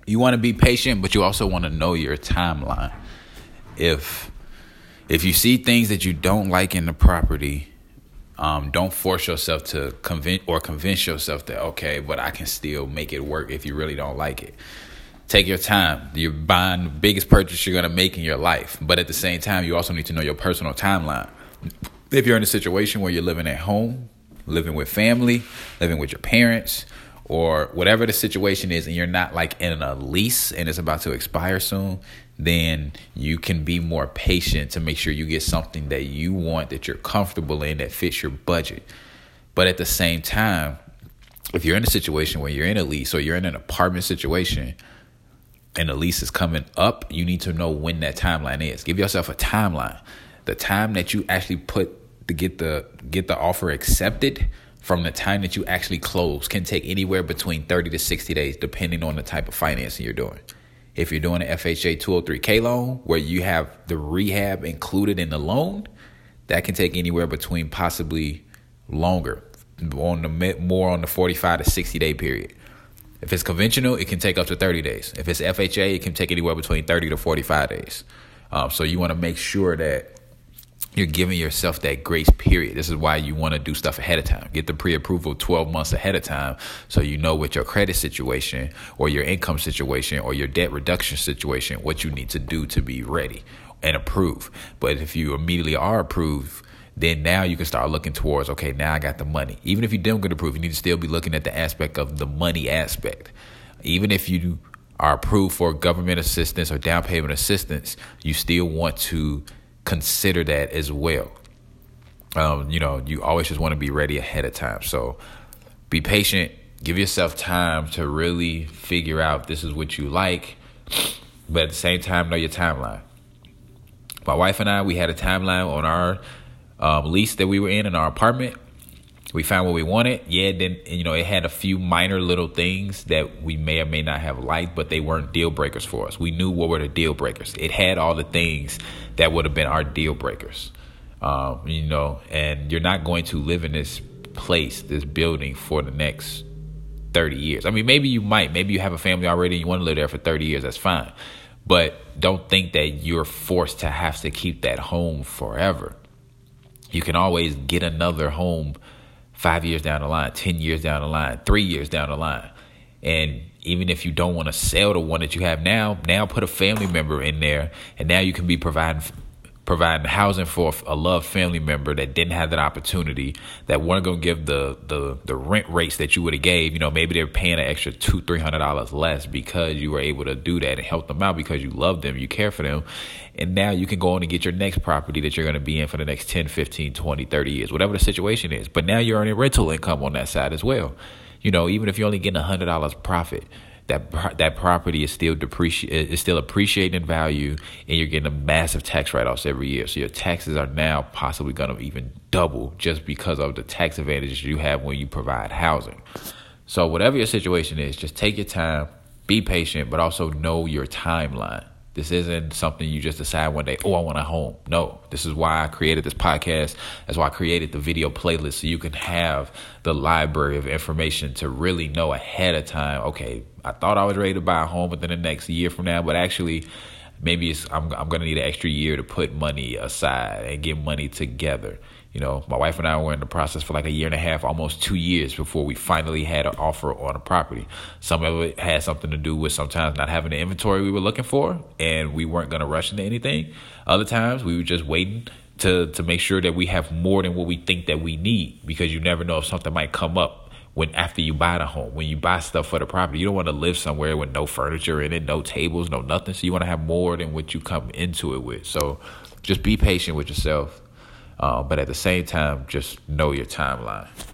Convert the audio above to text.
You want to be patient, but you also want to know your timeline. If you see things that you don't like in the property, don't force yourself to convince yourself that, okay, but I can still make it work if you really don't like it. Take your time. You're buying the biggest purchase you're going to make in your life. But at the same time, you also need to know your personal timeline. If you're in a situation where you're living at home, living with family, living with your parents, or whatever the situation is, and you're not like in a lease and it's about to expire soon, then you can be more patient to make sure you get something that you want, that you're comfortable in, that fits your budget. But at the same time, if you're in a situation where you're in a lease or you're in an apartment situation and the lease is coming up, you need to know when that timeline is. Give yourself a timeline. The time that you actually put to get the offer accepted from the time that you actually close can take anywhere between 30 to 60 days, depending on the type of financing you're doing. If you're doing an FHA 203K loan where you have the rehab included in the loan, that can take anywhere between possibly longer, more on the 45 to 60 day period. If it's conventional, it can take up to 30 days. If it's FHA, it can take anywhere between 30 to 45 days. So you want to make sure that you're giving yourself that grace period. This is why you want to do stuff ahead of time. Get the pre-approval 12 months ahead of time so you know what your credit situation or your income situation or your debt reduction situation, what you need to do to be ready and approved. But if you immediately are approved, then now you can start looking towards, okay, now I got the money. Even if you don't get approved, you need to still be looking at the aspect of the money aspect. Even if you are approved for government assistance or down payment assistance, you still want to consider that as well. You always just want to be ready ahead of time. So be patient. Give yourself time to really figure out this is what you like. But at the same time, know your timeline. My wife and I, we had a timeline on our lease that we were in our apartment. We found what we wanted. Yeah, then it had a few minor little things that we may or may not have liked, but they weren't deal breakers for us. We knew what were the deal breakers. It had all the things that would have been our deal breakers. And you're not going to live in this place, this building, for the next 30 years. I mean, maybe you might. Maybe you have a family already and you want to live there for 30 years. That's fine. But don't think that you're forced to have to keep that home forever. You can always get another home 5 years down the line, 10 years down the line, 3 years down the line. And even if you don't want to sell the one that you have now put a family member in there. And now you can be providing housing for a loved family member that didn't have that opportunity, that weren't going to give the rent rates that you would have gave. Maybe they're paying an extra $200-$300 less because you were able to do that and help them out because you love them, you care for them. And now you can go on and get your next property that you're going to be in for the next 10, 15, 20, 30 years, whatever the situation is. But now you're earning rental income on that side as well. Even if you're only getting $100 profit, that property is still appreciating in value, and you're getting a massive tax write-offs every year. So your taxes are now possibly going to even double just because of the tax advantages you have when you provide housing. So whatever your situation is, just take your time, be patient, but also know your timeline. This isn't something you just decide one day, I want a home. No, this is why I created this podcast. That's why I created the video playlist, so you can have the library of information to really know ahead of time. Okay, I thought I was ready to buy a home within the next year from now, but actually maybe I'm going to need an extra year to put money aside and get money together. My wife and I were in the process for like a year and a half, almost 2 years before we finally had an offer on a property. Some of it had something to do with sometimes not having the inventory we were looking for, and we weren't going to rush into anything. Other times we were just waiting to make sure that we have more than what we think that we need, because you never know if something might come up after you buy the home. When you buy stuff for the property, you don't want to live somewhere with no furniture in it, no tables, no nothing. So you want to have more than what you come into it with. So just be patient with yourself. But at the same time, just know your timeline.